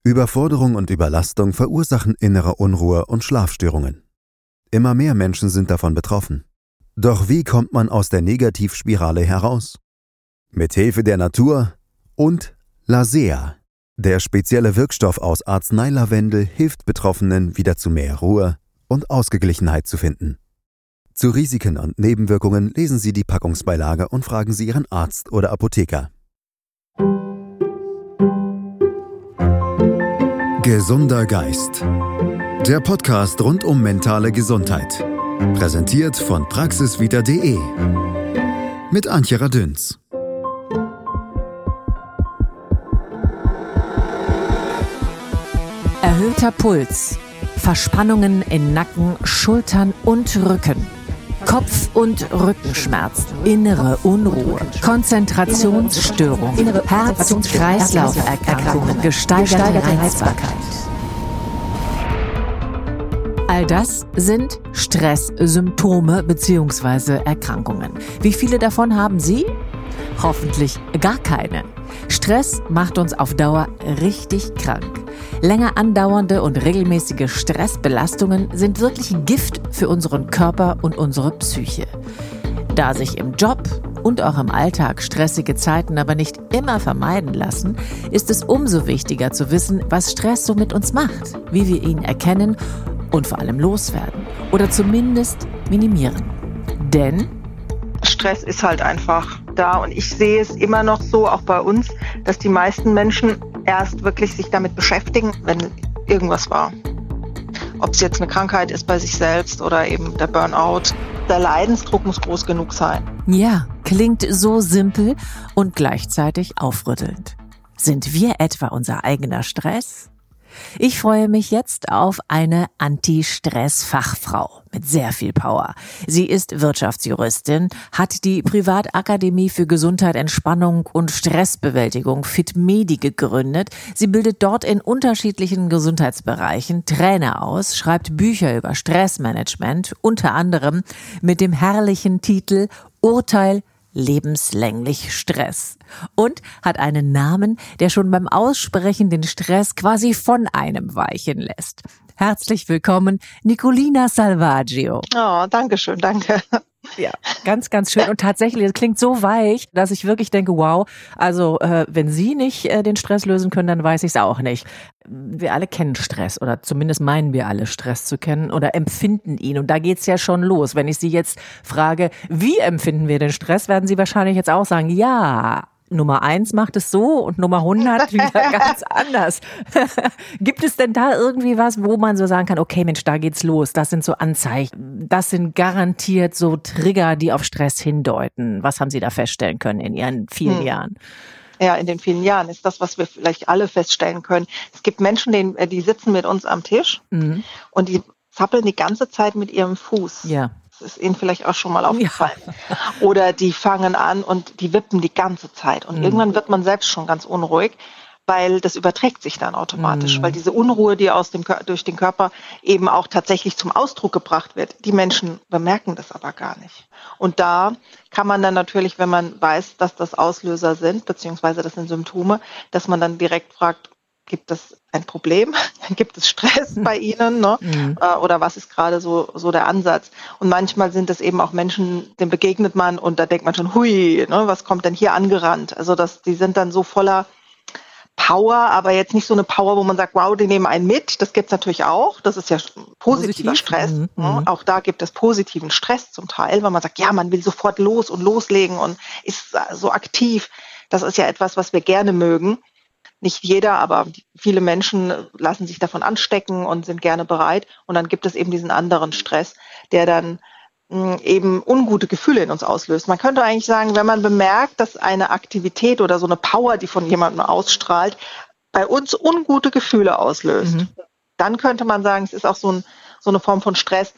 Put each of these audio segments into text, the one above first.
Überforderung und Überlastung verursachen innere Unruhe und Schlafstörungen. Immer mehr Menschen sind davon betroffen. Doch wie kommt man aus der Negativspirale heraus? Mit Hilfe der Natur und Lasea. Der spezielle Wirkstoff aus Arzneilavendel hilft Betroffenen, wieder zu mehr Ruhe und Ausgeglichenheit zu finden. Zu Risiken und Nebenwirkungen lesen Sie die Packungsbeilage und fragen Sie Ihren Arzt oder Apotheker. Gesunder Geist. Der Podcast rund um mentale Gesundheit. Präsentiert von praxisvita.de. Mit Antje Radüns. Erhöhter Puls, Verspannungen in Nacken, Schultern und Rücken, Kopf- und Rückenschmerzen, innere Unruhe, Konzentrationsstörungen, Herz-Kreislauf-Erkrankungen, gesteigerte Reizbarkeit. All das sind Stresssymptome bzw. Erkrankungen. Wie viele davon haben Sie? Hoffentlich gar keine. Stress macht uns auf Dauer richtig krank. Länger andauernde und regelmäßige Stressbelastungen sind wirklich Gift für unseren Körper und unsere Psyche. Da sich im Job und auch im Alltag stressige Zeiten aber nicht immer vermeiden lassen, ist es umso wichtiger zu wissen, was Stress so mit uns macht, wie wir ihn erkennen und vor allem loswerden oder zumindest minimieren. Denn Stress ist halt einfach da und ich sehe es immer noch so, auch bei uns, dass die meisten Menschen erst wirklich sich damit beschäftigen, wenn irgendwas war. Ob es jetzt eine Krankheit ist bei sich selbst oder eben der Burnout. Der Leidensdruck muss groß genug sein. ja, klingt so simpel und gleichzeitig aufrüttelnd. Sind wir etwa unser eigener Stress? Ich freue mich jetzt auf eine Anti-Stress-Fachfrau mit sehr viel Power. Sie ist Wirtschaftsjuristin, hat die Privatakademie für Gesundheit, Entspannung und Stressbewältigung FitMedi gegründet. Sie bildet dort in unterschiedlichen Gesundheitsbereichen Trainer aus, schreibt Bücher über Stressmanagement, unter anderem mit dem herrlichen Titel Urteil lebenslänglich Stress und hat einen Namen, der schon beim Aussprechen den Stress quasi von einem weichen lässt. Herzlich willkommen, Nicolina Salvaggio. Oh, danke schön, danke. Ja, ganz, ganz schön. Und tatsächlich, es klingt so weich, dass ich wirklich denke, wow, also wenn Sie nicht den Stress lösen können, dann weiß ich es auch nicht. Wir alle kennen Stress oder zumindest meinen wir alle Stress zu kennen oder empfinden ihn. Und da geht's ja schon los. Wenn ich Sie jetzt frage, wie empfinden wir den Stress, werden Sie wahrscheinlich jetzt auch sagen, ja, Nummer 1 macht es so und Nummer 100 wieder ganz anders. Gibt es denn da irgendwie was, wo man so sagen kann, okay Mensch, da geht's los, das sind so Anzeichen, das sind garantiert so Trigger, die auf Stress hindeuten. Was haben Sie da feststellen können in Ihren vielen Jahren? Ja, in den vielen Jahren ist das, was wir vielleicht alle feststellen können. Es gibt Menschen, die sitzen mit uns am Tisch und die zappeln die ganze Zeit mit ihrem Fuß. Ja. Das ist Ihnen vielleicht auch schon mal aufgefallen. Ja. Oder die fangen an und die wippen die ganze Zeit. Und irgendwann wird man selbst schon ganz unruhig, weil das überträgt sich dann automatisch. Weil diese Unruhe, die durch den Körper eben auch tatsächlich zum Ausdruck gebracht wird, die Menschen bemerken das aber gar nicht. Und da kann man dann natürlich, wenn man weiß, dass das Auslöser sind, beziehungsweise das sind Symptome, dass man dann direkt fragt, gibt es ein Problem? Gibt es Stress bei Ihnen? Ne? Oder was ist gerade so der Ansatz? Und manchmal sind es eben auch Menschen, denen begegnet man und da denkt man schon, hui, ne, was kommt denn hier angerannt? Also die sind dann so voller Power, aber jetzt nicht so eine Power, wo man sagt, wow, die nehmen einen mit. Das gibt es natürlich auch. Das ist ja positiver Stress. Ne? Auch da gibt es positiven Stress zum Teil, weil man sagt, ja, man will sofort los und loslegen und ist so aktiv. Das ist ja etwas, was wir gerne mögen. Nicht jeder, aber viele Menschen lassen sich davon anstecken und sind gerne bereit. Und dann gibt es eben diesen anderen Stress, der dann eben ungute Gefühle in uns auslöst. Man könnte eigentlich sagen, wenn man bemerkt, dass eine Aktivität oder so eine Power, die von jemandem ausstrahlt, bei uns ungute Gefühle auslöst, dann könnte man sagen, es ist auch so eine Form von Stress,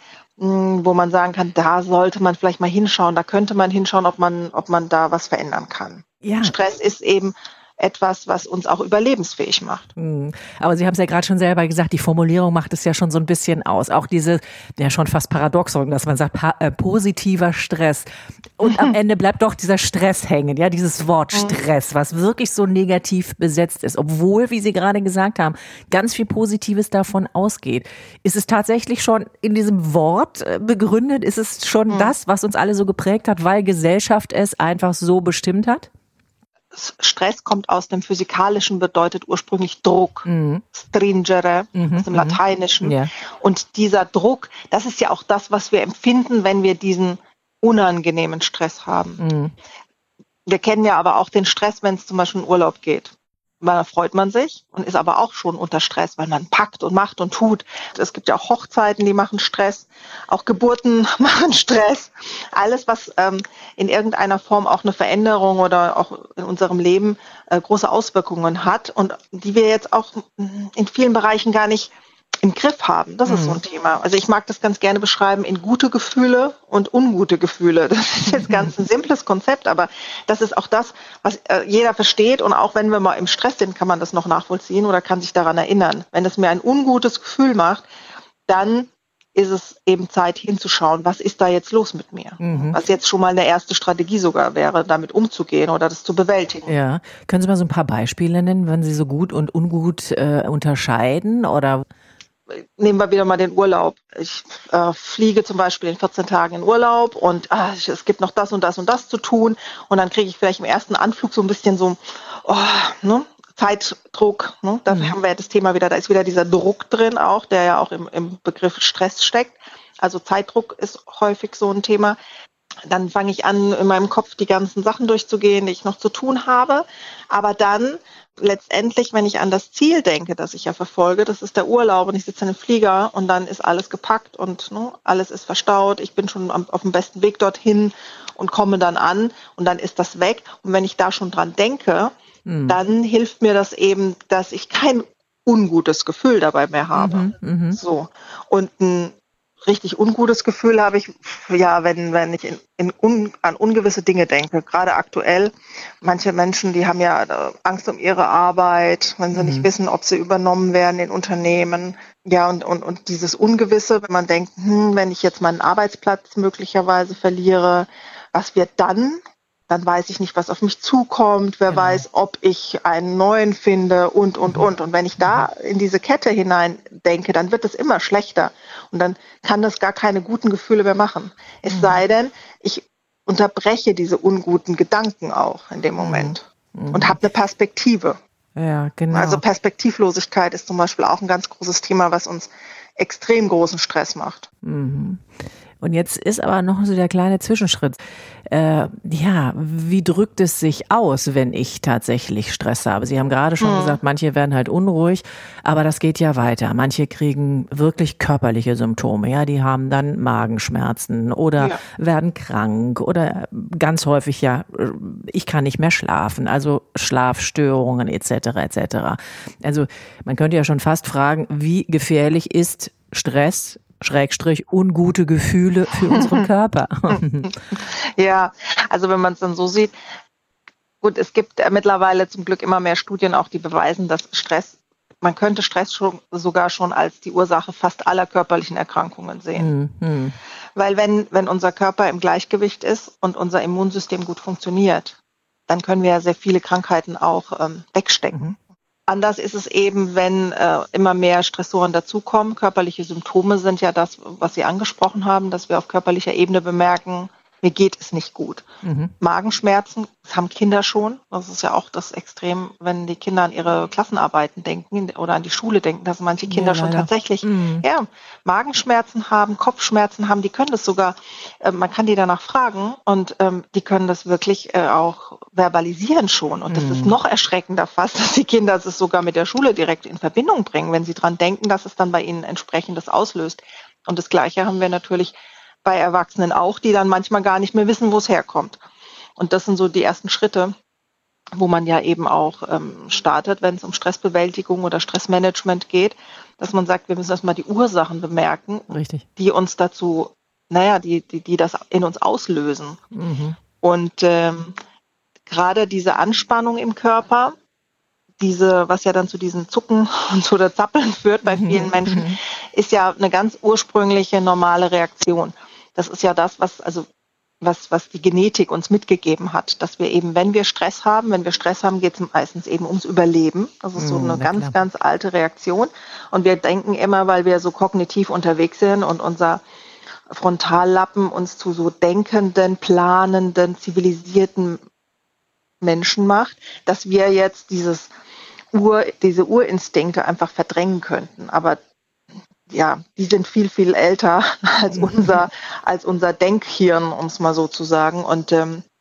wo man sagen kann, da sollte man vielleicht mal hinschauen, da könnte man hinschauen, ob man da was verändern kann. Ja. Stress ist eben etwas, was uns auch überlebensfähig macht. Aber Sie haben es ja gerade schon selber gesagt, die Formulierung macht es ja schon so ein bisschen aus. Auch diese, ja schon fast Paradoxon, dass man sagt, positiver Stress. Und am Ende bleibt doch dieser Stress hängen, ja, dieses Wort Stress, was wirklich so negativ besetzt ist. Obwohl, wie Sie gerade gesagt haben, ganz viel Positives davon ausgeht. Ist es tatsächlich schon in diesem Wort begründet? Ist es schon das, was uns alle so geprägt hat, weil Gesellschaft es einfach so bestimmt hat? Stress kommt aus dem Physikalischen, bedeutet ursprünglich Druck, stringere, aus dem Lateinischen. Ja. Und dieser Druck, das ist ja auch das, was wir empfinden, wenn wir diesen unangenehmen Stress haben. Wir kennen ja aber auch den Stress, wenn es zum Beispiel in Urlaub geht. Da freut man sich und ist aber auch schon unter Stress, weil man packt und macht und tut. Es gibt ja auch Hochzeiten, die machen Stress. Auch Geburten machen Stress. Alles, was in irgendeiner Form auch eine Veränderung oder auch in unserem Leben große Auswirkungen hat und die wir jetzt auch in vielen Bereichen gar nicht im Griff haben. Das ist so ein Thema. Also ich mag das ganz gerne beschreiben in gute Gefühle und ungute Gefühle. Das ist jetzt ganz ein simples Konzept, aber das ist auch das, was jeder versteht. Und auch wenn wir mal im Stress sind, kann man das noch nachvollziehen oder kann sich daran erinnern. Wenn es mir ein ungutes Gefühl macht, dann ist es eben Zeit hinzuschauen, was ist da jetzt los mit mir? Was jetzt schon mal eine erste Strategie sogar wäre, damit umzugehen oder das zu bewältigen. Ja, können Sie mal so ein paar Beispiele nennen, wenn Sie so gut und ungut unterscheiden oder? Nehmen wir wieder mal den Urlaub. Ich fliege zum Beispiel in 14 Tagen in Urlaub und es gibt noch das und das und das zu tun und dann kriege ich vielleicht im ersten Anflug so ein bisschen so Zeitdruck. Ne? Da haben wir ja das Thema wieder, da ist wieder dieser Druck drin auch, der ja auch im Begriff Stress steckt. Also Zeitdruck ist häufig so ein Thema. Dann fange ich an, in meinem Kopf die ganzen Sachen durchzugehen, die ich noch zu tun habe. Aber dann letztendlich, wenn ich an das Ziel denke, das ich ja verfolge, das ist der Urlaub und ich sitze in einem Flieger und dann ist alles gepackt und alles ist verstaut. Ich bin schon auf dem besten Weg dorthin und komme dann an und dann ist das weg. Und wenn ich da schon dran denke, dann hilft mir das eben, dass ich kein ungutes Gefühl dabei mehr habe. So. Und ein richtig ungutes Gefühl habe ich, ja, wenn ich an ungewisse Dinge denke. Gerade aktuell, manche Menschen, die haben ja Angst um ihre Arbeit, wenn sie nicht wissen, ob sie übernommen werden in Unternehmen. Ja, und dieses Ungewisse, wenn man denkt, wenn ich jetzt meinen Arbeitsplatz möglicherweise verliere, was wird dann? Dann weiß ich nicht, was auf mich zukommt. Wer weiß, ob ich einen neuen finde und. Und wenn ich da in diese Kette hinein denke, dann wird es immer schlechter. Und dann kann das gar keine guten Gefühle mehr machen. Es sei denn, ich unterbreche diese unguten Gedanken auch in dem Moment und habe eine Perspektive. Ja, genau. Also Perspektivlosigkeit ist zum Beispiel auch ein ganz großes Thema, was uns extrem großen Stress macht. Und jetzt ist aber noch so der kleine Zwischenschritt. Wie drückt es sich aus, wenn ich tatsächlich Stress habe? Sie haben gerade schon gesagt, manche werden halt unruhig, aber das geht ja weiter. Manche kriegen wirklich körperliche Symptome, ja, die haben dann Magenschmerzen oder werden krank oder ganz häufig ich kann nicht mehr schlafen, also Schlafstörungen etc. etc. Also man könnte ja schon fast fragen, wie gefährlich ist Stress / ungute Gefühle für unseren Körper. Ja, also wenn man es dann so sieht, gut, es gibt mittlerweile zum Glück immer mehr Studien auch, die beweisen, dass man könnte Stress sogar schon als die Ursache fast aller körperlichen Erkrankungen sehen. Weil wenn unser Körper im Gleichgewicht ist und unser Immunsystem gut funktioniert, dann können wir ja sehr viele Krankheiten auch wegstecken. Anders ist es eben, wenn immer mehr Stressoren dazukommen. Körperliche Symptome sind ja das, was Sie angesprochen haben, dass wir auf körperlicher Ebene bemerken, mir geht es nicht gut. Magenschmerzen, das haben Kinder schon. Das ist ja auch das Extrem, wenn die Kinder an ihre Klassenarbeiten denken oder an die Schule denken, dass manche Kinder schon tatsächlich Magenschmerzen haben, Kopfschmerzen haben. Die können das sogar, man kann die danach fragen und die können das wirklich auch verbalisieren schon. Und das ist noch erschreckender fast, dass die Kinder es sogar mit der Schule direkt in Verbindung bringen, wenn sie dran denken, dass es dann bei ihnen entsprechendes auslöst. Und das Gleiche haben wir natürlich bei Erwachsenen auch, die dann manchmal gar nicht mehr wissen, wo es herkommt. Und das sind so die ersten Schritte, wo man ja eben auch startet, wenn es um Stressbewältigung oder Stressmanagement geht, dass man sagt, wir müssen erstmal die Ursachen bemerken, die uns dazu, die das in uns auslösen. Und gerade diese Anspannung im Körper, was ja dann zu diesen Zucken und zu der Zappeln führt bei vielen Menschen, ist ja eine ganz ursprüngliche normale Reaktion. Das ist ja das, was die Genetik uns mitgegeben hat, dass wir eben, wenn wir Stress haben, geht es meistens eben ums Überleben. Das ist so eine ganz alte Reaktion. Und wir denken immer, weil wir so kognitiv unterwegs sind und unser Frontallappen uns zu so denkenden, planenden, zivilisierten Menschen macht, dass wir jetzt diese Urinstinkte einfach verdrängen könnten. Aber ja, die sind viel, viel älter als unser Denkhirn, um es mal so zu sagen. Und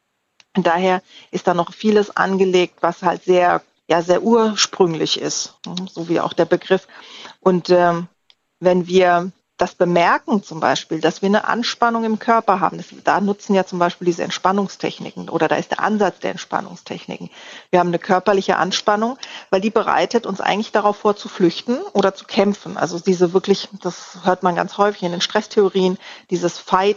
daher ist da noch vieles angelegt, was halt sehr ursprünglich ist, so wie auch der Begriff. Und wenn wir das bemerken zum Beispiel, dass wir eine Anspannung im Körper haben, da nutzen ja zum Beispiel diese Entspannungstechniken oder da ist der Ansatz der Entspannungstechniken. Wir haben eine körperliche Anspannung, weil die bereitet uns eigentlich darauf vor, zu flüchten oder zu kämpfen. Also das hört man ganz häufig in den Stresstheorien, dieses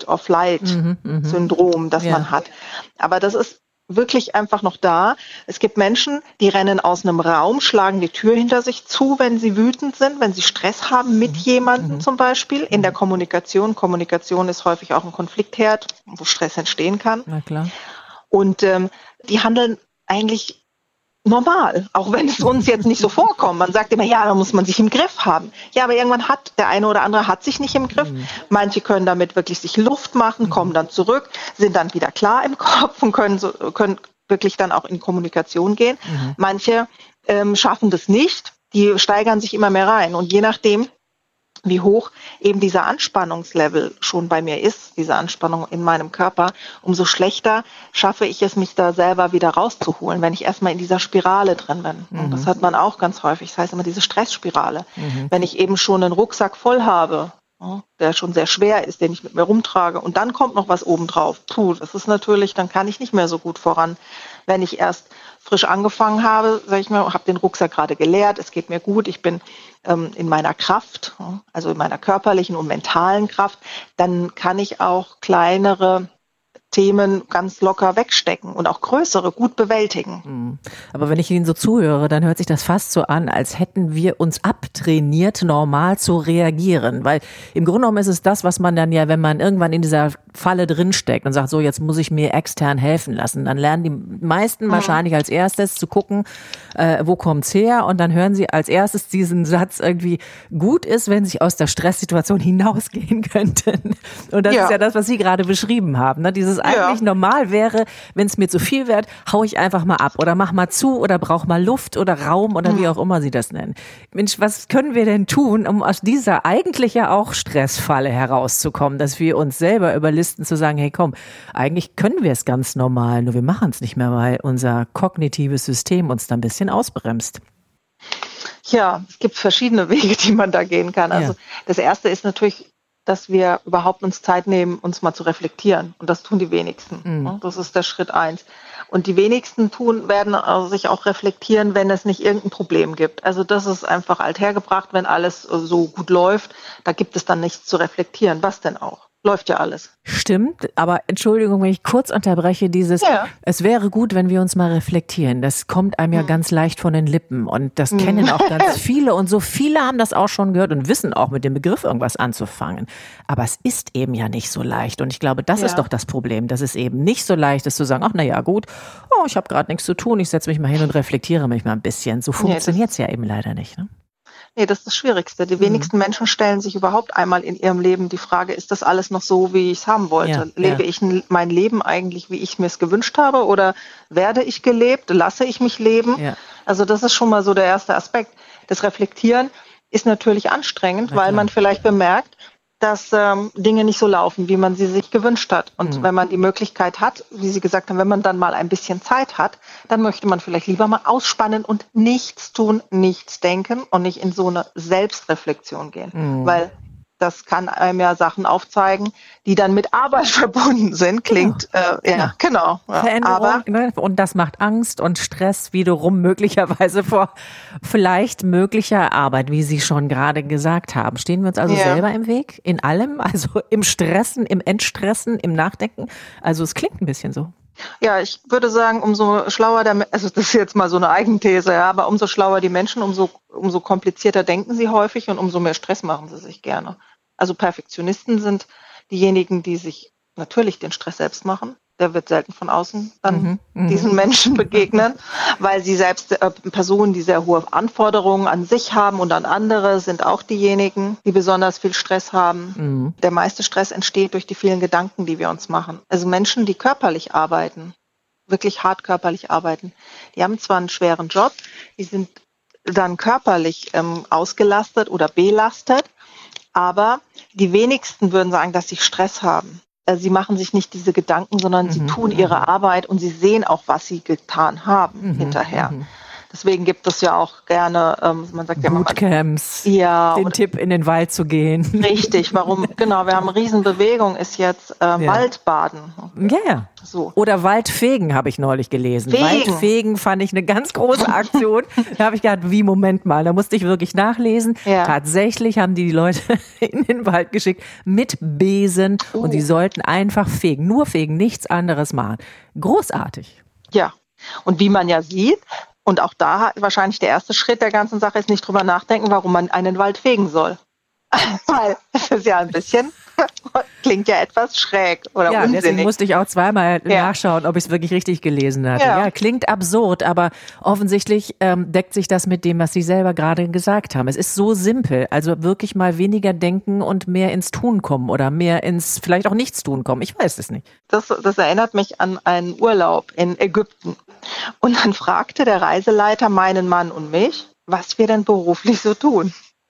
Fight-or-Flight-Syndrom, das man hat. Aber das ist wirklich einfach noch da. Es gibt Menschen, die rennen aus einem Raum, schlagen die Tür hinter sich zu, wenn sie wütend sind, wenn sie Stress haben mit jemandem zum Beispiel. In der Kommunikation. Kommunikation ist häufig auch ein Konfliktherd, wo Stress entstehen kann. Na klar. Und die handeln eigentlich normal, auch wenn es uns jetzt nicht so vorkommt. Man sagt immer, ja, da muss man sich im Griff haben. Ja, aber irgendwann hat der eine oder andere sich nicht im Griff. Manche können damit wirklich sich Luft machen, kommen dann zurück, sind dann wieder klar im Kopf und können wirklich dann auch in Kommunikation gehen. Manche schaffen das nicht, die steigern sich immer mehr rein. Und je nachdem, wie hoch eben dieser Anspannungslevel schon bei mir ist, diese Anspannung in meinem Körper, umso schlechter schaffe ich es, mich da selber wieder rauszuholen, wenn ich erstmal in dieser Spirale drin bin. Und das hat man auch ganz häufig, das heißt immer diese Stressspirale. Wenn ich eben schon einen Rucksack voll habe, der schon sehr schwer ist, den ich mit mir rumtrage und dann kommt noch was obendrauf, das ist natürlich, dann kann ich nicht mehr so gut voran. Wenn ich erst frisch angefangen habe, sage ich mal, habe den Rucksack gerade geleert, es geht mir gut, ich bin in meiner Kraft, also in meiner körperlichen und mentalen Kraft, dann kann ich auch kleinere Themen ganz locker wegstecken und auch größere gut bewältigen. Aber wenn ich Ihnen so zuhöre, dann hört sich das fast so an, als hätten wir uns abtrainiert, normal zu reagieren. Weil im Grunde genommen ist es das, was man dann ja, wenn man irgendwann in dieser Falle drinsteckt und sagt, so jetzt muss ich mir extern helfen lassen, dann lernen die meisten wahrscheinlich als erstes zu gucken, wo kommt's her, und dann hören sie als erstes diesen Satz irgendwie, gut ist, wenn sie aus der Stresssituation hinausgehen könnten. Und das ist ja das, was Sie gerade beschrieben haben, ne? Dieses eigentlich normal wäre, wenn es mir zu viel wird, hau ich einfach mal ab oder mach mal zu oder brauch mal Luft oder Raum oder wie auch immer Sie das nennen. Mensch, was können wir denn tun, um aus dieser eigentlich ja auch Stressfalle herauszukommen, dass wir uns selber überlisten zu sagen, hey komm, eigentlich können wir es ganz normal, nur wir machen es nicht mehr, weil unser kognitives System uns da ein bisschen ausbremst. Ja, es gibt verschiedene Wege, die man da gehen kann. Also das erste ist natürlich, dass wir überhaupt uns Zeit nehmen, uns mal zu reflektieren. Und das tun die wenigsten. Das ist der Schritt 1. Und die wenigsten werden sich auch reflektieren, wenn es nicht irgendein Problem gibt. Also das ist einfach althergebracht, wenn alles so gut läuft, da gibt es dann nichts zu reflektieren. Was denn auch? Läuft ja alles. Stimmt, aber Entschuldigung, wenn ich kurz unterbreche, es wäre gut, wenn wir uns mal reflektieren. Das kommt einem ja ganz leicht von den Lippen und das kennen auch ganz viele und so viele haben das auch schon gehört und wissen auch mit dem Begriff irgendwas anzufangen. Aber es ist eben ja nicht so leicht und ich glaube, das ist doch das Problem, dass es eben nicht so leicht ist zu sagen, ach na ja gut, ich habe gerade nichts zu tun, ich setze mich mal hin und reflektiere mich mal ein bisschen. So funktioniert es ja eben leider nicht, ne? Nee, das ist das Schwierigste. Die wenigsten Menschen stellen sich überhaupt einmal in ihrem Leben die Frage, ist das alles noch so, wie ich es haben wollte? Lebe ich mein Leben eigentlich, wie ich mir es gewünscht habe? Oder werde ich gelebt? Lasse ich mich leben? Ja. Also das ist schon mal so der erste Aspekt. Das Reflektieren ist natürlich anstrengend, weil man vielleicht bemerkt, dass Dinge nicht so laufen, wie man sie sich gewünscht hat. Und wenn man die Möglichkeit hat, wie Sie gesagt haben, wenn man dann mal ein bisschen Zeit hat, dann möchte man vielleicht lieber mal ausspannen und nichts tun, nichts denken und nicht in so eine Selbstreflexion gehen. Weil das kann einem ja Sachen aufzeigen, die dann mit Arbeit verbunden sind. Klingt, genau. Veränderung, ne? Und das macht Angst und Stress wiederum möglicherweise vor vielleicht möglicher Arbeit, wie Sie schon gerade gesagt haben. Stehen wir uns also selber im Weg? In allem? Also im Stressen, im Entstressen, im Nachdenken? Also es klingt ein bisschen so. Ja, ich würde sagen, umso schlauer also das ist jetzt mal so eine Eigenthese, ja, aber umso schlauer die Menschen, umso komplizierter denken sie häufig und umso mehr Stress machen sie sich gerne. Also Perfektionisten sind diejenigen, die sich natürlich den Stress selbst machen. Der wird selten von außen dann diesen Menschen begegnen, weil sie selbst Personen, die sehr hohe Anforderungen an sich haben und an andere, sind auch diejenigen, die besonders viel Stress haben. Der meiste Stress entsteht durch die vielen Gedanken, die wir uns machen. Also Menschen, die körperlich arbeiten, wirklich hart körperlich arbeiten, die haben zwar einen schweren Job, die sind dann körperlich ausgelastet oder belastet, aber die wenigsten würden sagen, dass sie Stress haben. Sie machen sich nicht diese Gedanken, sondern sie tun ihre Arbeit und sie sehen auch, was sie getan haben hinterher. Deswegen gibt es ja auch gerne, man sagt ja immer, Bootcamps, ja, den Tipp, in den Wald zu gehen. Richtig, warum? Genau, wir haben eine Riesenbewegung, ist jetzt Waldbaden. Ja. So. Oder Waldfegen habe ich neulich gelesen. Waldfegen fand ich eine ganz große Aktion. Da habe ich gedacht, Moment mal, da musste ich wirklich nachlesen. Ja. Tatsächlich haben die Leute in den Wald geschickt mit Besen und die sollten einfach fegen, nur fegen, nichts anderes machen. Großartig. Ja, und wie man ja sieht, und auch da wahrscheinlich der erste Schritt der ganzen Sache ist, nicht drüber nachdenken, warum man einen Wald fegen soll. Weil es ist ja ein bisschen, klingt ja etwas schräg oder unsinnig. Deswegen musste ich auch zweimal nachschauen, ob ich es wirklich richtig gelesen hatte. Ja, klingt absurd, aber offensichtlich deckt sich das mit dem, was Sie selber gerade gesagt haben. Es ist so simpel, also wirklich mal weniger denken und mehr ins Tun kommen oder mehr ins vielleicht auch Nichtstun kommen. Ich weiß es nicht. Das erinnert mich an einen Urlaub in Ägypten. Und dann fragte der Reiseleiter meinen Mann und mich, was wir denn beruflich so tun.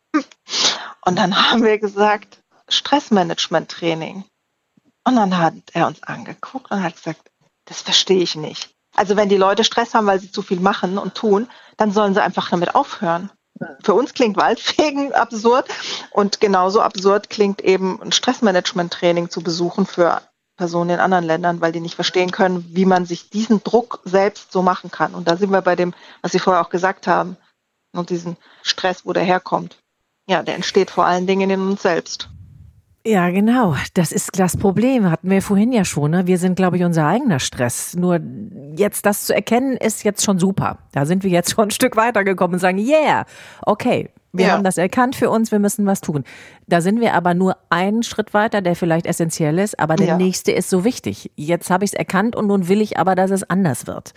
Und dann haben wir gesagt, Stressmanagement-Training. Und dann hat er uns angeguckt und hat gesagt, das verstehe ich nicht. Also wenn die Leute Stress haben, weil sie zu viel machen und tun, dann sollen sie einfach damit aufhören. Für uns klingt Waldfegen absurd und genauso absurd klingt eben ein Stressmanagement-Training zu besuchen für Personen in anderen Ländern, weil die nicht verstehen können, wie man sich diesen Druck selbst so machen kann. Und da sind wir bei dem, was Sie vorher auch gesagt haben, und diesen Stress, wo der herkommt. Ja, der entsteht vor allen Dingen in uns selbst. Ja, genau. Das ist das Problem. Hatten wir vorhin ja schon. Ne? Wir sind, glaube ich, unser eigener Stress. Nur jetzt das zu erkennen, ist jetzt schon super. Da sind wir jetzt schon ein Stück weitergekommen und sagen, yeah, okay, wir haben das erkannt für uns, wir müssen was tun. Da sind wir aber nur einen Schritt weiter, der vielleicht essentiell ist, aber der nächste ist so wichtig. Jetzt habe ich es erkannt und nun will ich aber, dass es anders wird.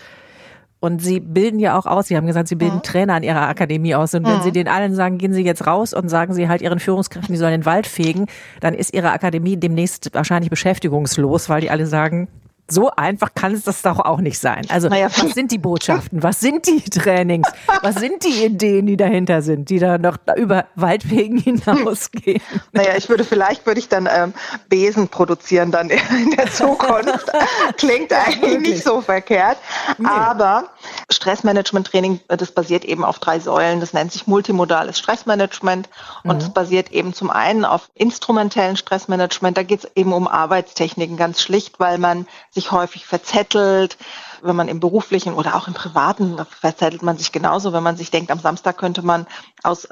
Und Sie bilden ja auch aus, Sie haben gesagt, Sie bilden Trainer an Ihrer Akademie aus. Und wenn Sie den allen sagen, gehen Sie jetzt raus und sagen Sie halt Ihren Führungskräften, die sollen den Wald fegen, dann ist Ihre Akademie demnächst wahrscheinlich beschäftigungslos, weil die alle sagen, so einfach kann es das doch auch nicht sein. Also was sind die Botschaften, was sind die Trainings, was sind die Ideen, die dahinter sind, die da noch über Waldfegen hinausgehen? Vielleicht würde ich dann Besen produzieren dann in der Zukunft. Klingt eigentlich nicht so verkehrt. Nee. Aber Stressmanagement-Training, das basiert eben auf 3 Säulen. Das nennt sich multimodales Stressmanagement und es basiert eben zum einen auf instrumentellen Stressmanagement. Da geht es eben um Arbeitstechniken ganz schlicht, weil man sich häufig verzettelt, wenn man im beruflichen oder auch im privaten, da verzettelt man sich genauso, wenn man sich denkt, am Samstag könnte man aus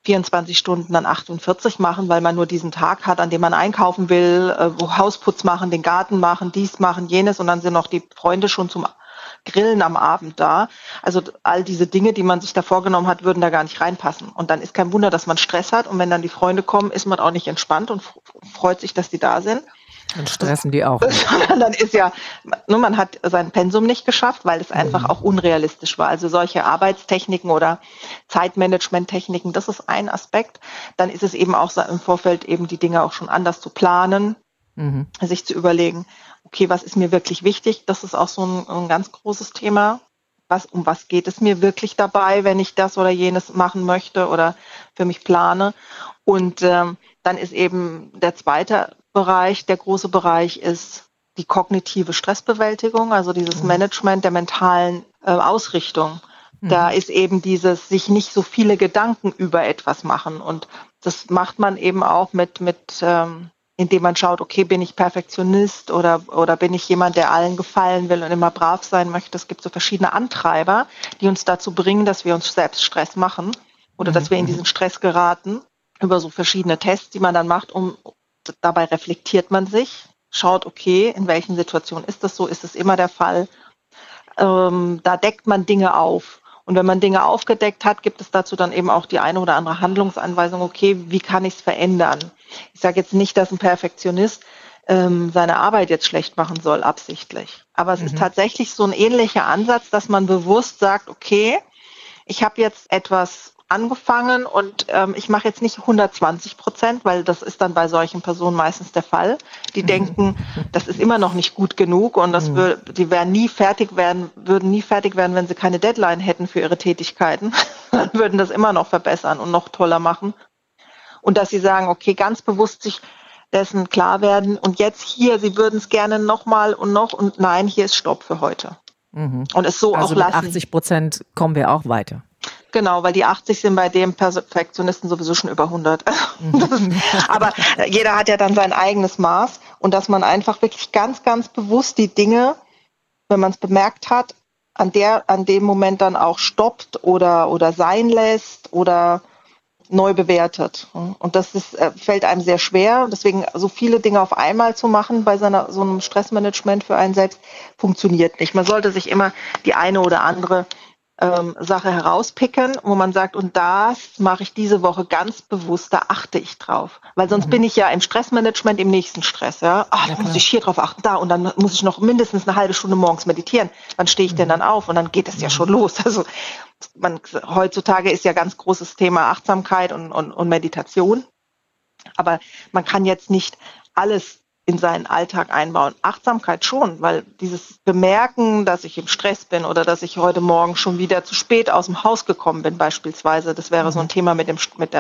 24 Stunden dann 48 machen, weil man nur diesen Tag hat, an dem man einkaufen will, wo Hausputz machen, den Garten machen, dies machen, jenes und dann sind noch die Freunde schon zum Grillen am Abend da. Also all diese Dinge, die man sich da vorgenommen hat, würden da gar nicht reinpassen. Und dann ist kein Wunder, dass man Stress hat und wenn dann die Freunde kommen, ist man auch nicht entspannt und freut sich, dass die da sind. Dann stressen die auch. Dann ist man hat sein Pensum nicht geschafft, weil es einfach auch unrealistisch war. Also solche Arbeitstechniken oder Zeitmanagement-Techniken, das ist ein Aspekt. Dann ist es eben auch im Vorfeld eben die Dinge auch schon anders zu planen, sich zu überlegen, okay, was ist mir wirklich wichtig? Das ist auch so ein ganz großes Thema. Um was geht es mir wirklich dabei, wenn ich das oder jenes machen möchte oder für mich plane? Und dann ist eben der zweite Bereich, der große Bereich ist die kognitive Stressbewältigung, also dieses Management der mentalen Ausrichtung. Da ist eben dieses sich nicht so viele Gedanken über etwas machen und das macht man eben auch indem man schaut, okay, bin ich Perfektionist oder bin ich jemand, der allen gefallen will und immer brav sein möchte. Es gibt so verschiedene Antreiber, die uns dazu bringen, dass wir uns selbst Stress machen oder dass wir in diesen Stress geraten über so verschiedene Tests, die man dann macht, dabei reflektiert man sich schaut, okay, in welchen Situationen ist das so, ist es immer der Fall. Da deckt man Dinge auf. Und wenn man Dinge aufgedeckt hat, gibt es dazu dann eben auch die eine oder andere Handlungsanweisung, okay, wie kann ich es verändern? Ich sage jetzt nicht, dass ein Perfektionist seine Arbeit jetzt schlecht machen soll, absichtlich. Aber es ist tatsächlich so ein ähnlicher Ansatz, dass man bewusst sagt, okay, ich habe jetzt etwas angefangen und ich mache jetzt nicht 120%, weil das ist dann bei solchen Personen meistens der Fall. Die denken, das ist immer noch nicht gut genug und die würden nie fertig werden, wenn sie keine Deadline hätten für ihre Tätigkeiten. Dann würden das immer noch verbessern und noch toller machen. Und dass sie sagen, okay, ganz bewusst sich dessen klar werden und jetzt hier, sie würden es gerne nochmal und noch und nein, hier ist Stopp für heute. Und es so also auch lassen. Also mit 80% kommen wir auch weiter. Genau, weil die 80 sind bei dem Perfektionisten sowieso schon über 100. Aber jeder hat ja dann sein eigenes Maß und dass man einfach wirklich ganz, ganz bewusst die Dinge, wenn man es bemerkt hat, an dem Moment dann auch stoppt oder sein lässt oder neu bewertet. Und das fällt einem sehr schwer. Deswegen so viele Dinge auf einmal zu machen bei so einem Stressmanagement für einen selbst funktioniert nicht. Man sollte sich immer die eine oder andere Sache herauspicken, wo man sagt, und das mache ich diese Woche ganz bewusst, da achte ich drauf. Weil sonst bin ich ja im Stressmanagement im nächsten Stress. Ja? Dann muss ich hier drauf achten, da und dann muss ich noch mindestens eine halbe Stunde morgens meditieren. Wann stehe ich denn dann auf? Und dann geht es ja schon los. Also heutzutage ist ja ganz großes Thema Achtsamkeit und Meditation. Aber man kann jetzt nicht alles in seinen Alltag einbauen. Achtsamkeit schon, weil dieses Bemerken, dass ich im Stress bin oder dass ich heute Morgen schon wieder zu spät aus dem Haus gekommen bin beispielsweise, das wäre so ein Thema mit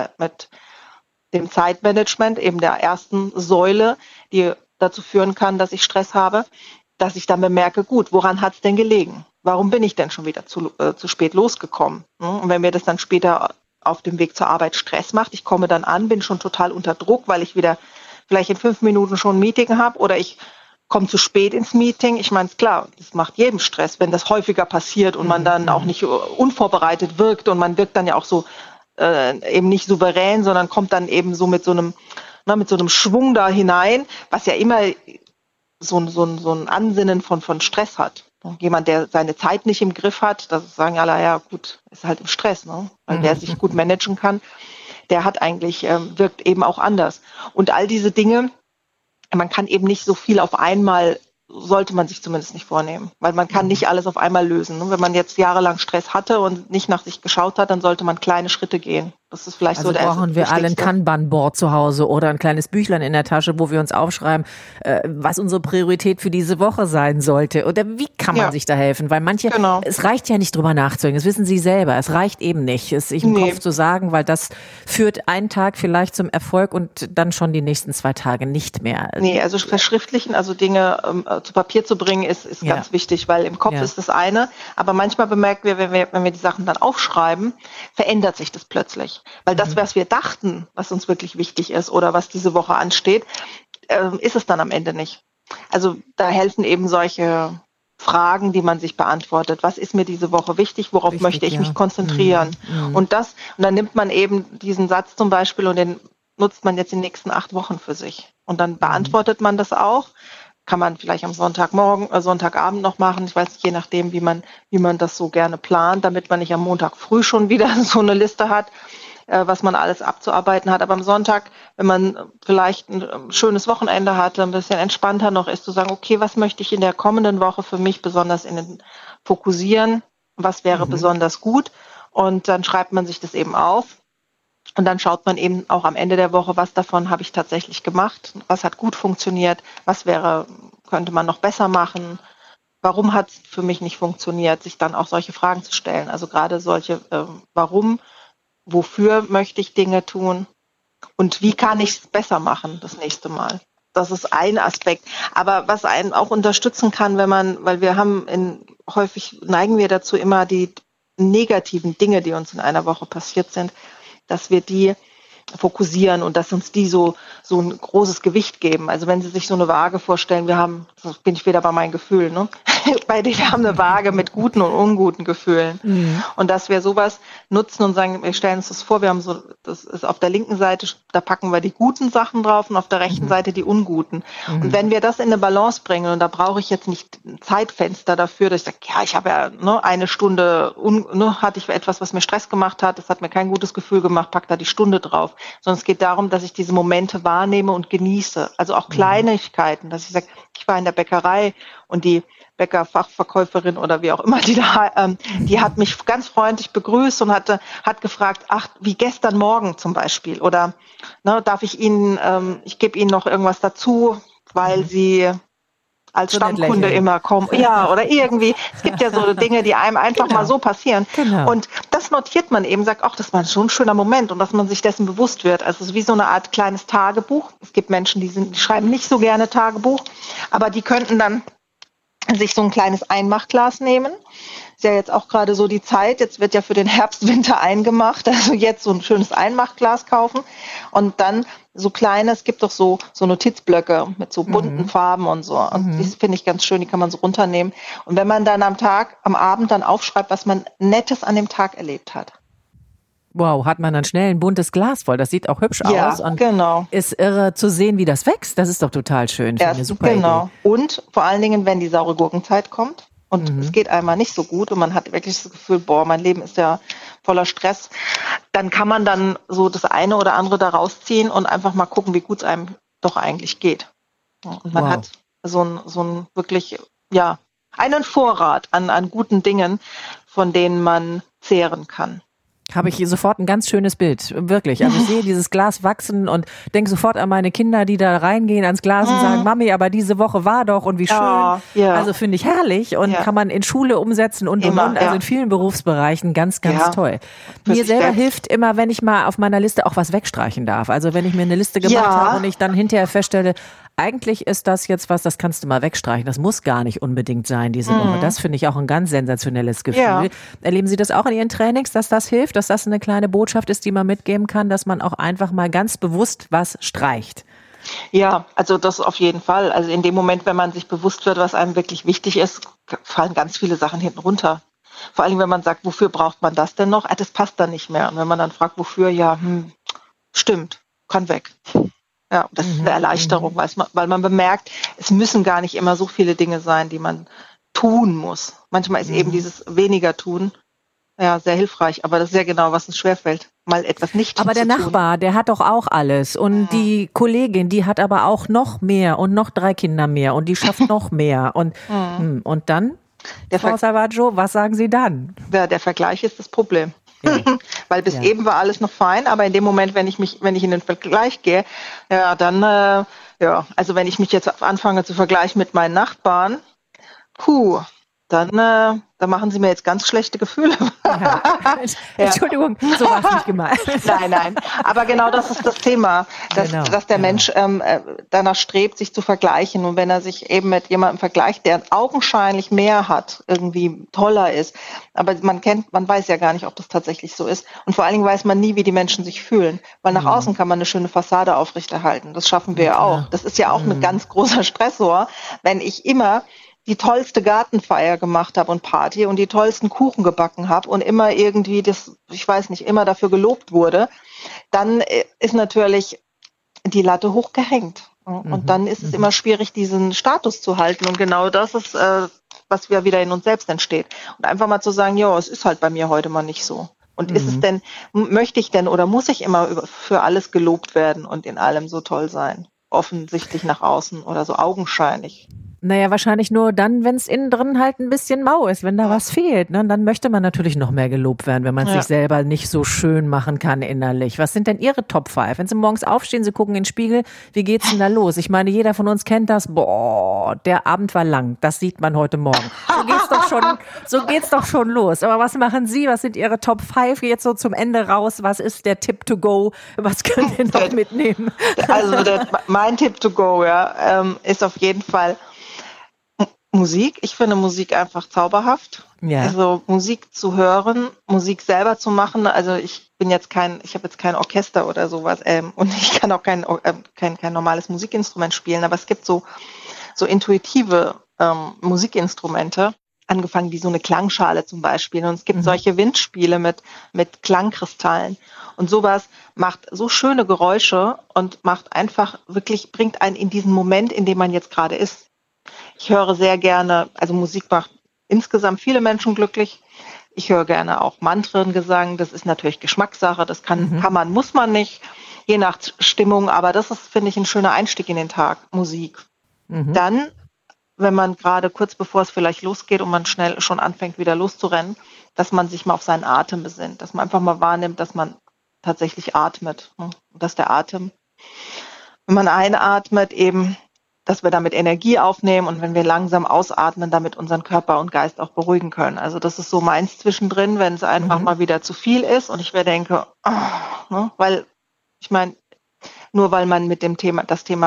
dem Zeitmanagement, eben der ersten Säule, die dazu führen kann, dass ich Stress habe, dass ich dann bemerke, gut, woran hat es denn gelegen? Warum bin ich denn schon wieder zu spät losgekommen? Und wenn mir das dann später auf dem Weg zur Arbeit Stress macht, ich komme dann an, bin schon total unter Druck, weil ich wieder vielleicht in 5 Minuten schon ein Meeting habe oder ich komme zu spät ins Meeting. Ich meine, klar, das macht jedem Stress, wenn das häufiger passiert und man dann auch nicht unvorbereitet wirkt und man wirkt dann ja auch so eben nicht souverän, sondern kommt dann eben so mit so einem Schwung da hinein, was ja immer so ein Ansinnen von Stress hat. Jemand, der seine Zeit nicht im Griff hat, das sagen alle, ja gut, ist halt im Stress, ne? Weil der sich gut managen kann. Der hat eigentlich, wirkt eben auch anders. Und all diese Dinge, man kann eben nicht so viel auf einmal, sollte man sich zumindest nicht vornehmen, weil man kann nicht alles auf einmal lösen. Wenn man jetzt jahrelang Stress hatte und nicht nach sich geschaut hat, dann sollte man kleine Schritte gehen. Das ist vielleicht also so der erste. Brauchen wir alle ein Kanban-Board zu Hause oder ein kleines Büchlein in der Tasche, wo wir uns aufschreiben, was unsere Priorität für diese Woche sein sollte. Oder wie kann man sich da helfen? Weil manche, es reicht ja nicht drüber nachzudenken, das wissen Sie selber. Es reicht eben nicht, es sich im Kopf zu sagen, weil das führt einen Tag vielleicht zum Erfolg und dann schon die nächsten 2 Tage nicht mehr. Nee, also verschriftlichen, also Dinge zu Papier zu bringen, ist ganz wichtig, weil im Kopf ist das eine, aber manchmal bemerken wir, wenn wir die Sachen dann aufschreiben, verändert sich das plötzlich. Weil das, was wir dachten, was uns wirklich wichtig ist oder was diese Woche ansteht, ist es dann am Ende nicht. Also da helfen eben solche Fragen, die man sich beantwortet. Was ist mir diese Woche wichtig? Worauf möchte ich mich konzentrieren? Und dann nimmt man eben diesen Satz zum Beispiel und den nutzt man jetzt die nächsten 8 Wochen für sich. Und dann beantwortet man das auch. Kann man vielleicht am Sonntagabend noch machen. Ich weiß nicht, je nachdem, wie man das so gerne plant, damit man nicht am Montag früh schon wieder so eine Liste hat, was man alles abzuarbeiten hat. Aber am Sonntag, wenn man vielleicht ein schönes Wochenende hatte, ein bisschen entspannter noch ist, zu sagen, okay, was möchte ich in der kommenden Woche für mich besonders fokussieren? Was wäre besonders gut? Und dann schreibt man sich das eben auf. Und dann schaut man eben auch am Ende der Woche, was davon habe ich tatsächlich gemacht, was hat gut funktioniert, könnte man noch besser machen, warum hat es für mich nicht funktioniert, sich dann auch solche Fragen zu stellen. Also gerade solche, warum, wofür möchte ich Dinge tun und wie kann ich es besser machen das nächste Mal. Das ist ein Aspekt. Aber was einen auch unterstützen kann, weil wir häufig neigen wir dazu immer die negativen Dinge, die uns in einer Woche passiert sind, dass wir die fokussieren und dass uns die so ein großes Gewicht geben. Also wenn Sie sich so eine Waage vorstellen, bin ich wieder bei meinen Gefühlen, ne? wir haben eine Waage mit guten und unguten Gefühlen. Und dass wir sowas nutzen und sagen, wir stellen uns das vor, wir haben so, das ist auf der linken Seite, da packen wir die guten Sachen drauf und auf der rechten Seite die unguten. Und wenn wir das in eine Balance bringen, und da brauche ich jetzt nicht ein Zeitfenster dafür, dass ich sage, ja, ich habe ja eine Stunde, hatte ich etwas, was mir Stress gemacht hat, das hat mir kein gutes Gefühl gemacht, pack da die Stunde drauf. Sondern es geht darum, dass ich diese Momente wahrnehme und genieße. Also auch Kleinigkeiten, dass ich sage, ich war in der Bäckerei und die Bäckerfachverkäuferin oder wie auch immer, die hat mich ganz freundlich begrüßt und hat gefragt, ach, wie gestern Morgen zum Beispiel, oder darf ich Ihnen, ich gebe Ihnen noch irgendwas dazu, weil Sie als Stammkunde immer kommen. Ja, oder irgendwie. Es gibt ja so Dinge, die einem einfach mal so passieren. Genau. Und das notiert man eben, sagt, ach, das war schon ein schöner Moment, und dass man sich dessen bewusst wird. Also es ist wie so eine Art kleines Tagebuch. Es gibt Menschen, die schreiben nicht so gerne Tagebuch, aber die könnten dann sich so ein kleines Einmachglas nehmen. Ist ja jetzt auch gerade so die Zeit, jetzt wird ja für den Herbst, Winter eingemacht, also jetzt so ein schönes Einmachglas kaufen und dann so kleine, es gibt doch so Notizblöcke mit so bunten Farben und so, und die finde ich ganz schön, die kann man so runternehmen, und wenn man dann am Abend dann aufschreibt, was man Nettes an dem Tag erlebt hat. Wow, hat man dann schnell ein buntes Glas voll. Das sieht auch hübsch aus und genau. Ist irre zu sehen, wie das wächst. Das ist doch total schön. Eine super Idee. Und vor allen Dingen, wenn die saure Gurkenzeit kommt und es geht einmal nicht so gut und man hat wirklich das Gefühl, boah, mein Leben ist ja voller Stress, dann kann man dann so das eine oder andere da rausziehen und einfach mal gucken, wie gut es einem doch eigentlich geht. Und man hat so ein wirklich, einen Vorrat an guten Dingen, von denen man zehren kann. Habe ich hier sofort ein ganz schönes Bild, wirklich. Also ich sehe dieses Glas wachsen und denke sofort an meine Kinder, die da reingehen ans Glas und sagen, Mami, aber diese Woche war doch und wie schön. Ja. Also finde ich herrlich und kann man in Schule umsetzen und also in vielen Berufsbereichen ganz, ganz toll. Mir selber hilft immer, wenn ich mal auf meiner Liste auch was wegstreichen darf. Also wenn ich mir eine Liste gemacht habe und ich dann hinterher feststelle, eigentlich ist das jetzt was, das kannst du mal wegstreichen. Das muss gar nicht unbedingt sein diese Woche. Das finde ich auch ein ganz sensationelles Gefühl. Ja. Erleben Sie das auch in Ihren Trainings, dass das hilft, dass das eine kleine Botschaft ist, die man mitgeben kann, dass man auch einfach mal ganz bewusst was streicht? Ja, also das auf jeden Fall. Also in dem Moment, wenn man sich bewusst wird, was einem wirklich wichtig ist, fallen ganz viele Sachen hinten runter. Vor allem, wenn man sagt, wofür braucht man das denn noch? Das passt dann nicht mehr. Und wenn man dann fragt, wofür, stimmt, kann weg. Ja, das ist eine Erleichterung, weil man bemerkt, es müssen gar nicht immer so viele Dinge sein, die man tun muss. Manchmal ist eben dieses weniger tun sehr hilfreich, aber das ist ja genau, was uns schwerfällt, mal etwas nicht zu tun. Aber der Nachbar, der hat doch auch alles und die Kollegin, die hat aber auch noch mehr und noch 3 Kinder mehr und die schafft noch mehr und dann, Frau Salvaggio, was sagen Sie dann? Der Vergleich ist das Problem. Weil bis eben war alles noch fein, aber in dem Moment, wenn ich in den Vergleich gehe, also wenn ich mich jetzt anfange zu vergleichen mit meinen Nachbarn, dann machen Sie mir jetzt ganz schlechte Gefühle. Ja. Entschuldigung, so war es nicht gemeint. Nein, aber genau das ist das Thema, dass der Mensch danach strebt, sich zu vergleichen. Und wenn er sich eben mit jemandem vergleicht, der augenscheinlich mehr hat, irgendwie toller ist, aber man weiß ja gar nicht, ob das tatsächlich so ist. Und vor allen Dingen weiß man nie, wie die Menschen sich fühlen. Weil nach außen kann man eine schöne Fassade aufrechterhalten. Das schaffen wir ja auch. Das ist ja auch ein ganz großer Stressor, wenn ich immer die tollste Gartenfeier gemacht habe und Party und die tollsten Kuchen gebacken habe und immer irgendwie immer dafür gelobt wurde, dann ist natürlich die Latte hochgehängt. Und dann ist es immer schwierig, diesen Status zu halten. Und genau das ist, was wieder in uns selbst entsteht. Und einfach mal zu sagen, es ist halt bei mir heute mal nicht so. Und möchte ich denn oder muss ich immer für alles gelobt werden und in allem so toll sein? Offensichtlich nach außen oder so augenscheinlich. Naja, wahrscheinlich nur dann, wenn es innen drin halt ein bisschen mau ist, wenn da was fehlt. Ne? Dann möchte man natürlich noch mehr gelobt werden, wenn man sich selber nicht so schön machen kann innerlich. Was sind denn Ihre Top 5? Wenn Sie morgens aufstehen, Sie gucken in den Spiegel, wie geht's denn da los? Ich meine, jeder von uns kennt das. Der Abend war lang. Das sieht man heute Morgen. So geht's doch schon los. Aber was machen Sie? Was sind Ihre Top 5 jetzt so zum Ende raus? Was ist der Tipp to go? Was können Sie noch mitnehmen? Also mein Tipp to go, ist auf jeden Fall Musik. Ich finde Musik einfach zauberhaft. Ja. Also Musik zu hören, Musik selber zu machen. Also ich habe jetzt kein Orchester oder sowas und ich kann auch kein normales Musikinstrument spielen, aber es gibt so intuitive Musikinstrumente, angefangen wie so eine Klangschale zum Beispiel. Und es gibt solche Windspiele mit Klangkristallen. Und sowas macht so schöne Geräusche und macht einfach wirklich, bringt einen in diesen Moment, in dem man jetzt gerade ist. Ich höre sehr gerne, also Musik macht insgesamt viele Menschen glücklich. Ich höre gerne auch Mantrengesang. Das ist natürlich Geschmackssache. Das kann man, muss man nicht, je nach Stimmung. Aber das ist, finde ich, ein schöner Einstieg in den Tag, Musik. Dann, wenn man gerade kurz bevor es vielleicht losgeht und man schnell schon anfängt, wieder loszurennen, dass man sich mal auf seinen Atem besinnt, dass man einfach mal wahrnimmt, dass man tatsächlich atmet. Und dass der Atem, wenn man einatmet, eben, dass wir damit Energie aufnehmen und wenn wir langsam ausatmen, damit unseren Körper und Geist auch beruhigen können. Also das ist so meins zwischendrin, wenn es einfach mal wieder zu viel ist und ich mir denke, weil ich meine, nur weil man mit dem Thema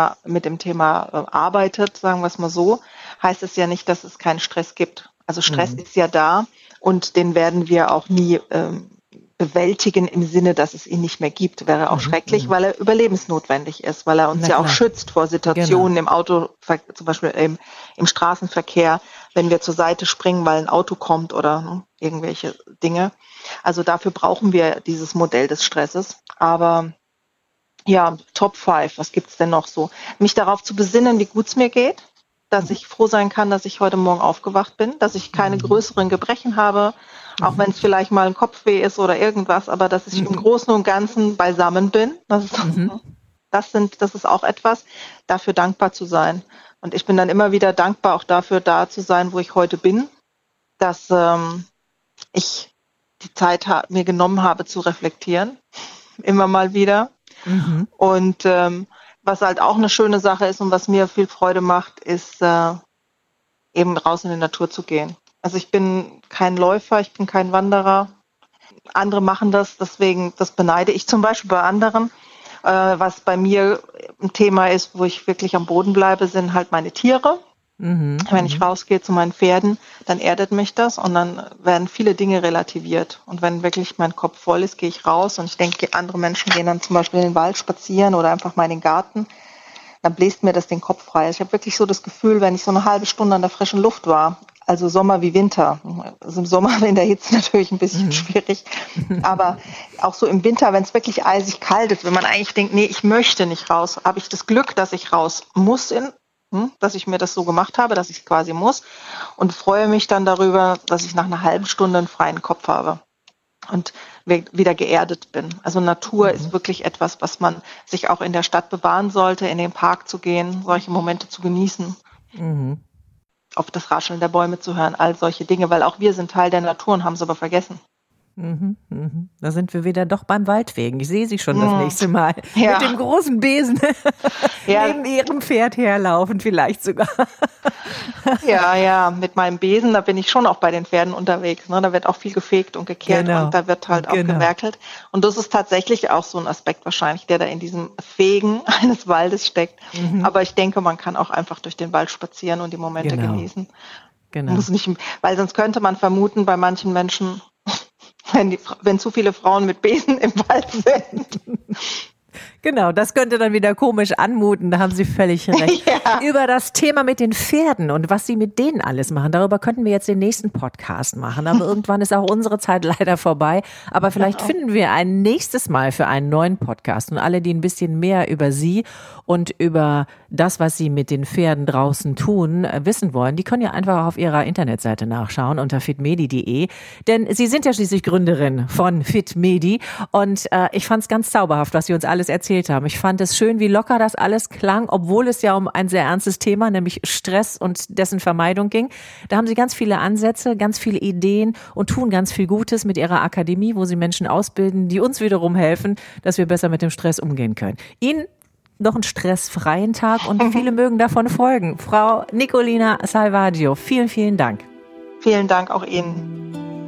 arbeitet, sagen wir es mal so, heißt es ja nicht, dass es keinen Stress gibt. Also Stress ist ja da und den werden wir auch nie bewältigen im Sinne, dass es ihn nicht mehr gibt. Wäre auch schrecklich, weil er überlebensnotwendig ist, weil er uns auch schützt vor Situationen im Auto, zum Beispiel im Straßenverkehr, wenn wir zur Seite springen, weil ein Auto kommt oder irgendwelche Dinge. Also dafür brauchen wir dieses Modell des Stresses. Aber ja, Top 5, was gibt's denn noch so? Mich darauf zu besinnen, wie gut es mir geht, dass ich froh sein kann, dass ich heute Morgen aufgewacht bin, dass ich keine größeren Gebrechen habe, auch wenn es vielleicht mal ein Kopfweh ist oder irgendwas, aber dass ich im Großen und Ganzen beisammen bin. Das ist auch etwas, dafür dankbar zu sein. Und ich bin dann immer wieder dankbar, auch dafür da zu sein, wo ich heute bin, dass ich die Zeit mir genommen habe zu reflektieren, immer mal wieder. Und was halt auch eine schöne Sache ist und was mir viel Freude macht, ist eben raus in die Natur zu gehen. Also ich bin kein Läufer, ich bin kein Wanderer. Andere machen das, deswegen, das beneide ich zum Beispiel bei anderen. Was bei mir ein Thema ist, wo ich wirklich am Boden bleibe, sind halt meine Tiere. Wenn ich rausgehe zu meinen Pferden, dann erdet mich das und dann werden viele Dinge relativiert. Und wenn wirklich mein Kopf voll ist, gehe ich raus und ich denke, andere Menschen gehen dann zum Beispiel in den Wald spazieren oder einfach mal in den Garten, dann bläst mir das den Kopf frei. Ich habe wirklich so das Gefühl, wenn ich so eine halbe Stunde an der frischen Luft war, also Sommer wie Winter. Also im Sommer in der Hitze natürlich ein bisschen schwierig, aber auch so im Winter, wenn es wirklich eisig kalt ist, wenn man eigentlich denkt, nee, ich möchte nicht raus, habe ich das Glück, dass ich raus muss, dass ich mir das so gemacht habe, dass ich quasi muss und freue mich dann darüber, dass ich nach einer halben Stunde einen freien Kopf habe und wieder geerdet bin. Also Natur ist wirklich etwas, was man sich auch in der Stadt bewahren sollte, in den Park zu gehen, solche Momente zu genießen, auf das Rascheln der Bäume zu hören, all solche Dinge, weil auch wir sind Teil der Natur und haben es aber vergessen. Da sind wir wieder doch beim Waldwegen. Ich sehe Sie schon das nächste Mal mit dem großen Besen neben Ihrem Pferd herlaufen, vielleicht sogar. Ja, mit meinem Besen, da bin ich schon auch bei den Pferden unterwegs. Ne? Da wird auch viel gefegt und gekehrt und da wird halt auch gewerkelt. Und das ist tatsächlich auch so ein Aspekt wahrscheinlich, der da in diesem Fegen eines Waldes steckt. Aber ich denke, man kann auch einfach durch den Wald spazieren und die Momente genießen. Muss nicht, weil sonst könnte man vermuten, bei manchen Menschen, wenn zu viele Frauen mit Besen im Wald sind. Genau, das könnte dann wieder komisch anmuten, da haben Sie völlig recht. Über das Thema mit den Pferden und was Sie mit denen alles machen, darüber könnten wir jetzt den nächsten Podcast machen, aber irgendwann ist auch unsere Zeit leider vorbei. Aber vielleicht finden wir ein nächstes Mal für einen neuen Podcast und alle, die ein bisschen mehr über Sie und über das, was Sie mit den Pferden draußen tun, wissen wollen, die können ja einfach auf Ihrer Internetseite nachschauen unter fitmedi.de, denn Sie sind ja schließlich Gründerin von Fitmedi und ich fand es ganz zauberhaft, was Sie uns alles erzählt haben. Ich fand es schön, wie locker das alles klang, obwohl es ja um ein sehr ernstes Thema, nämlich Stress und dessen Vermeidung ging. Da haben Sie ganz viele Ansätze, ganz viele Ideen und tun ganz viel Gutes mit Ihrer Akademie, wo Sie Menschen ausbilden, die uns wiederum helfen, dass wir besser mit dem Stress umgehen können. Ihnen noch einen stressfreien Tag und viele mögen davon folgen. Frau Nicolina Salvaggio, vielen, vielen Dank. Vielen Dank auch Ihnen.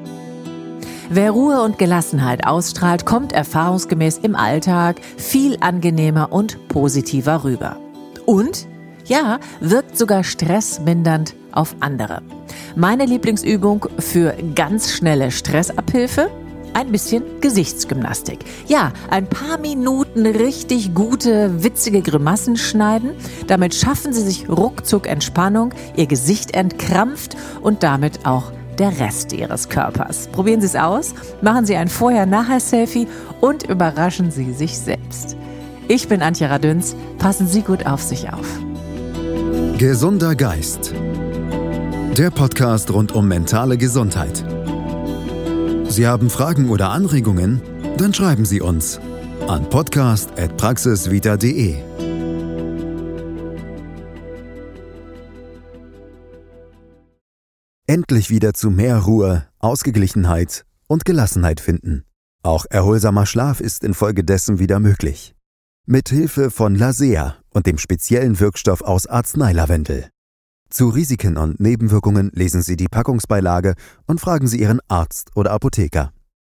Wer Ruhe und Gelassenheit ausstrahlt, kommt erfahrungsgemäß im Alltag viel angenehmer und positiver rüber. Und, ja, wirkt sogar stressmindernd auf andere. Meine Lieblingsübung für ganz schnelle Stressabhilfe? ein bisschen Gesichtsgymnastik. Ja, ein paar Minuten richtig gute, witzige Grimassen schneiden. Damit schaffen Sie sich ruckzuck Entspannung, Ihr Gesicht entkrampft und damit auch der Rest Ihres Körpers. Probieren Sie es aus, machen Sie ein Vorher-Nachher-Selfie und überraschen Sie sich selbst. Ich bin Antje Radünz. Passen Sie gut auf sich auf. Gesunder Geist. Der Podcast rund um mentale Gesundheit. Sie haben Fragen oder Anregungen? Dann schreiben Sie uns an podcast@praxisvita.de. Endlich wieder zu mehr Ruhe, Ausgeglichenheit und Gelassenheit finden. Auch erholsamer Schlaf ist infolgedessen wieder möglich. Mit Hilfe von Lasea und dem speziellen Wirkstoff aus Arzneilavendel. Zu Risiken und Nebenwirkungen lesen Sie die Packungsbeilage und fragen Sie Ihren Arzt oder Apotheker.